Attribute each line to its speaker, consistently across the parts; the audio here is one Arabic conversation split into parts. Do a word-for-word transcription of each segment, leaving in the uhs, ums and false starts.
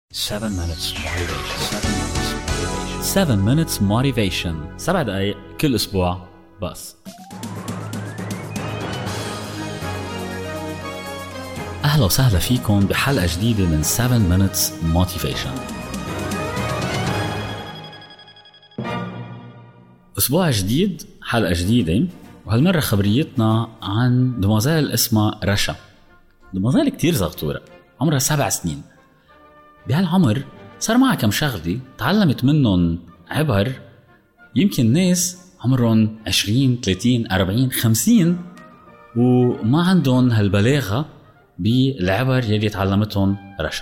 Speaker 1: seven minutes motivation. seven minutes motivation. سبع دقايق كل أسبوع بس. أهلا وسهلا فيكم بحلقة جديدة من seven minutes motivation. أسبوع جديد، حلقة جديدة، وهالمرة خبريتنا عن دموزيل اسمها رشا. دموزيل كتير زغطورة، عمرها سبع سنين. بهالعمر صار معها كم شغلة تعلمت منهم عبر يمكن ناس عمرهم عشرين ثلاثين أربعين خمسين وما عندهم هالبلاغة بالعبر يلي تعلمتهم رشا.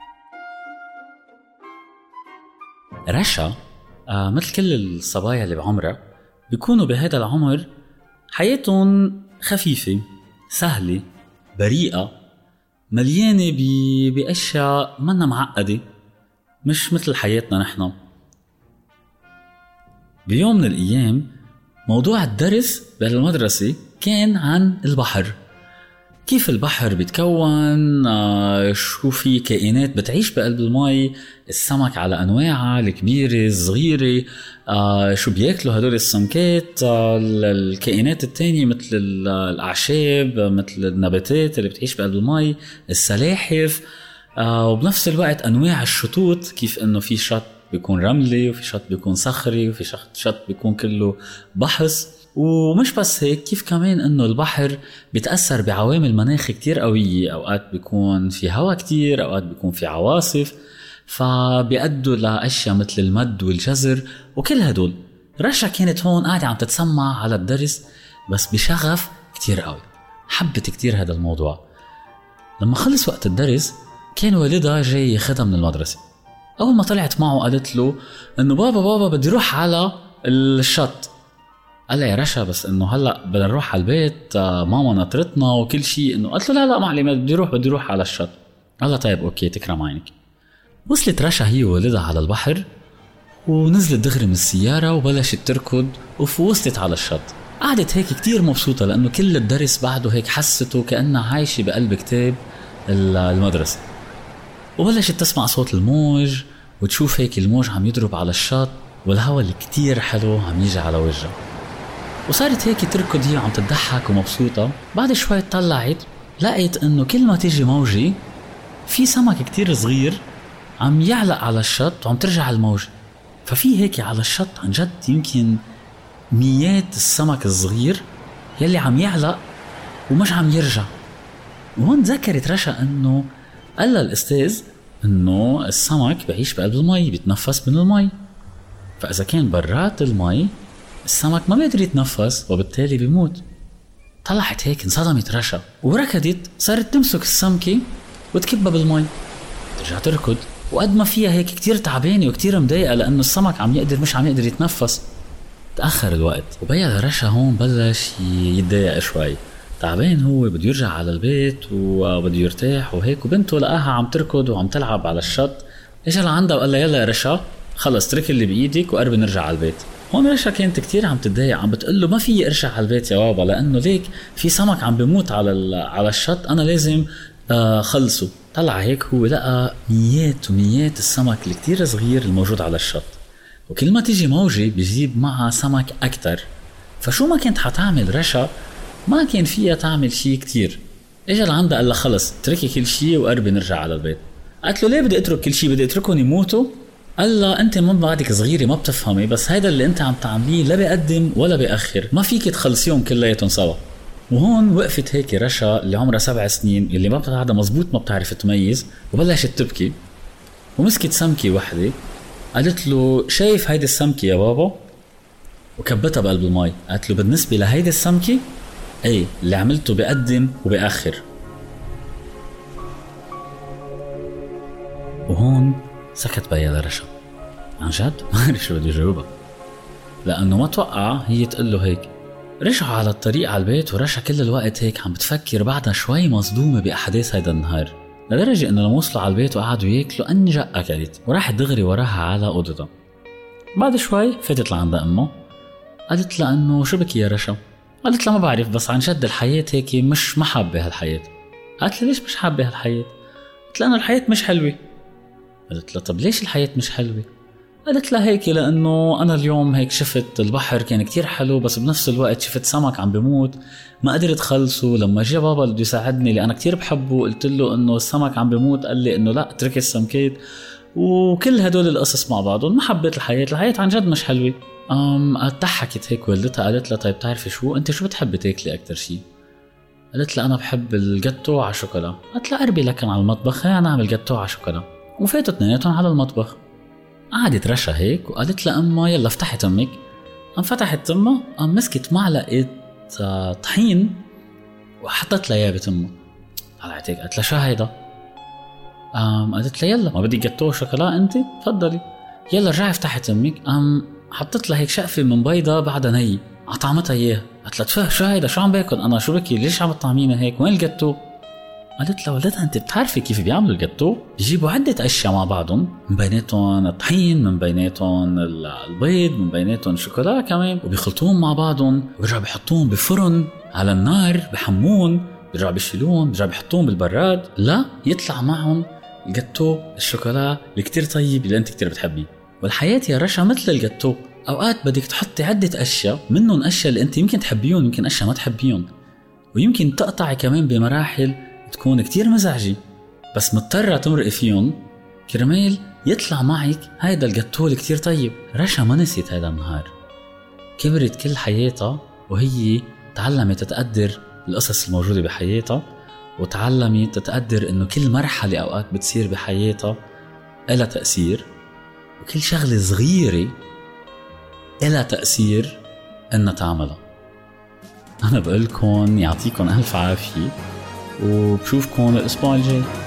Speaker 1: رشا آه مثل كل الصبايا اللي بعمرها بيكونوا بهذا العمر حياتهم خفيفة سهلة بريئة مليانة بأشياء منا معقدة، مش مثل حياتنا نحن. بيوم من الأيام موضوع الدرس بالمدرسة كان عن البحر، كيف البحر بيتكون، آه شو في كائنات بتعيش بقلب الماء، السمك على أنواعها الكبيرة الصغيرة، آه شو بياكلوا هدول السمكات، آه الكائنات التانية مثل الأعشاب مثل النباتات اللي بتعيش بقلب الماء، السلاحف، آه وبنفس الوقت أنواع الشطوط، كيف إنه في شط بيكون رملي وفي شط بيكون صخري وفي شط شط بيكون كله بحث. ومش بس هيك، كيف كمان انه البحر بيتأثر بعوامل مناخ كتير قوية، اوقات بيكون في هواء كتير، اوقات بيكون في عواصف، فبيأدوا لأشياء مثل المد والجزر وكل هدول. رشا كانت هون قاعدة عم تتسمع على الدرس بس بشغف كتير قوي، حبت كتير هذا الموضوع. لما خلص وقت الدرس كان والدها جاي ياخدها من المدرسة. اول ما طلعت معه قالت له انه بابا بابا بدي روح على الشط. قال لها يا رشا بس انه هلا بدنا نروح على البيت، ماما نطرتنا وكل شيء. انه قلت له لا لا معلم بدي اروح بدي اروح على الشط. قال لها طيب اوكي تكرم عينك. وصلت رشا هي وولدها على البحر ونزلت دغري من السياره وبلشت تركض ووصلت على الشط. قعدت هيك كتير مبسوطه لانه كل الدرس بعده هيك حسته كانها عايشه بقلب كتاب المدرسه. وبلشت تسمع صوت الموج وتشوف هيك الموج عم يضرب على الشط والهواء اللي كتير حلو عم يجي على وجهها. وصارت هيك تركض هي عم تضحك ومبسوطة. بعد شوي طلعت لقيت انه كل ما تيجي موجة في سمك كتير صغير عم يعلق على الشط وعم ترجع الموجة. ففي هيك على الشط عن جد يمكن ميات السمك الصغير يلي عم يعلق ومش عم يرجع. وهون ذكرت رشا انه قال الأستاذ انه السمك بعيش بقلب المي، بيتنفس من المي، فإذا كان برات المي السمك ما بيقدر يتنفس وبالتالي بيموت. طلعت هيك انصدمت رشا وركضت، صارت تمسك السمكة وتكبها بالمي، ترجع تركض. وقد ما فيها هيك كتير تعبانة وكتير مضايقة لأنه السمك عم يقدر مش عم يقدر يتنفس. تأخر الوقت وبيا رشا هون بلش يتضايق شوي، تعبان هو بده يرجع على البيت وبده يرتاح وهيك. وبنته لقاها عم تركض وعم تلعب على الشط، اجى لعندها وقال لها يلا يا رشا خلص ترك اللي بإيدك وقرب نرجع على البيت. هون رشا كانت كتير عم تتضايق، عم بتقله ما في ارجع على البيت يا بابا لانه ليك في سمك عم بيموت على على الشط، انا لازم آه خلصه. طلع هيك هو لقى ميات وميات السمك الكتير صغير الموجود على الشط، وكل ما تيجي موجة بيجيب معها سمك اكتر. فشو ما كانت حتعمل رشا ما كان فيها تعمل شيء كتير. اجى لعندها قال لها خلص تركي كل شيء وقربي نرجع على البيت. قالت له ليه بدي اترك كل شيء؟ بدي اتركهم يموتوا؟ قال لا انت من بعدك صغيرة ما بتفهمي، بس هيدا اللي انت عم تعمليه لا بيقدم ولا بيأخر، ما فيك تخلصيهم كلياتهم سوا. وهون وقفت هيك رشا اللي عمرها سبع سنين اللي ما بتعرف مزبوط ما بتعرف تميز، وبلشت تبكي ومسكت سمكة وحدة. قالت له شايف هيدي السمكة يا بابا؟ وكبتها بقلب الماء. قالت له بالنسبة لهيدي السمكة ايه اللي عملته بيقدم وبيأخر. وهون سكت بيا لرشا. عن جد ما عرف شو بده يجاوبها لأنه ما توقع هي تقول له هيك. رجعوا على الطريق على البيت ورشا كل الوقت هيك عم بتفكر بعدها شوي مصدومة بأحداث هيدا النهار، لدرجة إنه لما وصلوا على البيت وقعدوا ياكلوا أنجأ أكلت وراحت دغري وراها على أوضتها. بعد شوي فتت لعند أمه قالت لها إنه شو بكي يا رشا؟ قالت لها ما بعرف بس عن جد الحياة هيك مش محبة هالحياة. قالت لها ليش مش حابة هالحياة؟ قالت لها إنه الحياة مش حلوة. قالت لها طب ليش الحياة مش حلوة؟ قالت لها هيك لأنه أنا اليوم هيك شفت البحر كان كتير حلو، بس بنفس الوقت شفت سمك عم بموت ما قدرت خلصه. لما جاء بابا بده يساعدني اللي أنا كتير بحبه قلت له إنه السمك عم بموت، قال لي إنه لا اترك السمكات. وكل هدول القصص مع بعضهم ما حبيت الحياة، الحياة عن جد مش حلوة. أم ضحكت هيك والدتها قالت لها طيب تعرفي شو أنت شو بتحبي تاكلي أكتر شي؟ قالت لها أنا بحب الجاتو على شوكولا. قالت لها قربي لكن على المطبخ، خلينا نعمل جاتو على شوكولا. وفاتوا اثنيناتهم على المطبخ. قعدت رشا هيك وقالت لها أمها يلا فتحي تمك. قام فتحت تمها، قام مسكت معلقة طحين وحطت لها اياه بتمها. طلعت هيك قالت لها شو هيدا؟ قام قالت لها يلا ما بدك جاتو شوكولا انت؟ تفضلي. يلا رجعي افتحي تمك. قام حطت لها هيك شقفة من بيضة بعدها ني، عطعمتها اياها. قالت لها تفه شو هيدا؟ شو عم باكل انا؟ شو بكي؟ ليش عم تطعمينا هيك؟ وين الجاتو؟ قالت لها ولدها انت بتعرفي كيف بيعملوا الجاتو؟ بيجيبوا عدة اشياء مع بعضهم، من بيناتهم الطحين، من بيناتهم البيض، من بيناتهم الشوكولا كمان، وبيخلطوهم مع بعضهم وبيرجعوا بيحطوهم بفرن على النار بحمون، بيرجعوا بيشيلوهم بيرجعوا بيحطوهم بالبراد لا يطلع معهم الجاتو الشوكولا اللي كتير طيب اللي انت كتير بتحبيه. والحياة يا رشا مثل الجاتو، اوقات بدك تحطي عدة اشياء، منهم اشياء اللي انت يمكن تحبيهم يمكن اشياء ما تحبيهم، ويمكن تقطعي كمان بمراحل تكون كتير مزعجة، بس مضطرة تمرقي فيهم كرمال يطلع معك هيدا الجاتو اللي كتير طيب. رشا ما نسيت هيدا النهار، كبرت كل حياتها وهي تعلمت تتقدر القصص الموجودة بحياتها، وتعلمت تتقدر انه كل مرحلة اوقات بتصير بحياتها إلها تأثير، وكل شغلة صغيرة إلها تأثير إنها تعملها. أنا بقولكم يعطيكم ألف عافية، وبشوفكم الأسبوع الجاي.